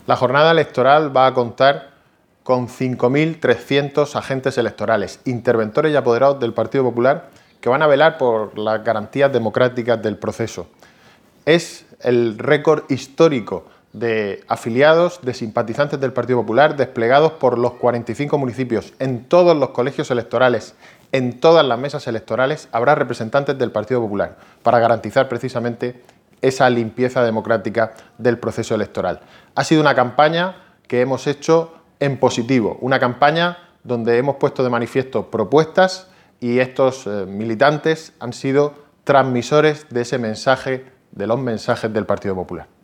La jornada electoral va a contar con 5.300 agentes electorales, interventores y apoderados del Partido Popular, que van a velar por las garantías democráticas del proceso. Es el récord histórico de afiliados, de simpatizantes del Partido Popular, desplegados por los 45 municipios. En todos los colegios electorales, en todas las mesas electorales, habrá representantes del Partido Popular para garantizar precisamente esa limpieza democrática del proceso electoral. Ha sido una campaña que hemos hecho en positivo, una campaña donde hemos puesto de manifiesto propuestas y estos militantes han sido transmisores de ese mensaje, de los mensajes del Partido Popular.